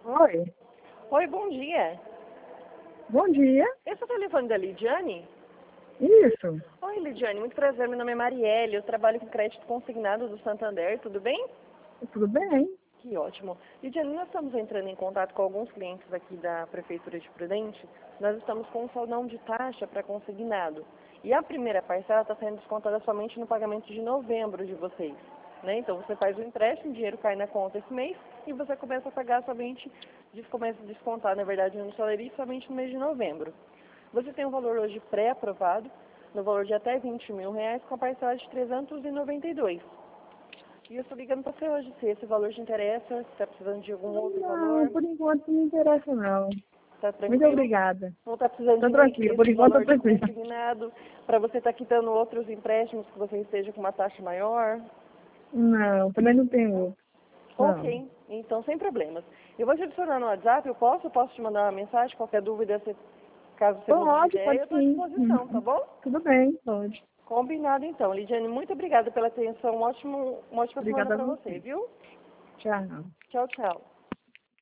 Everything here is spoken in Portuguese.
Oi, Oi, bom dia. bom dia. Esse é o telefone da Lidiane? Isso, Oi, Lidiane, muito prazer. Meu nome é Marielle. Eu trabalho com crédito consignado do Santander. Tudo bem? tudo bem? Que ótimo. Lidiane, nós estamos entrando em contato com alguns clientes aqui da Prefeitura de Prudente. Nós estamos com um saldão de taxa para consignado. E a primeira parcela está sendo descontada somente no pagamento de novembro de vocês. Né? Então você faz o empréstimo, o dinheiro cai na conta esse mês e você começa a pagar somente, começa a descontar, na verdade, no salário somente no mês de novembro. Você tem um valor hoje pré-aprovado, no valor de até R$ 20.000, com a parcela de 392. E eu estou ligando para você hoje, se esse valor te interessa, se está precisando de algum outro Não, valor, por enquanto não me interessa não. está Muito tranquilo? obrigada. Não está precisando Tô de tranquila, por esse enquanto tô valor de tranquila. consignado, para você estar quitando outros empréstimos que você esteja com uma taxa maior? Não, também não tenho. Não. Ok, então sem problemas. Eu vou te adicionar no WhatsApp, eu posso te mandar uma mensagem, qualquer dúvida, caso você mude de Pode, ideia, eu pode estou à sim. disposição, tá bom? Tudo bem, pode. Combinado então. Lidiane, muito obrigada pela atenção. Uma ótima semana Obrigada a para você, você. viu? Tchau. Tchau, tchau.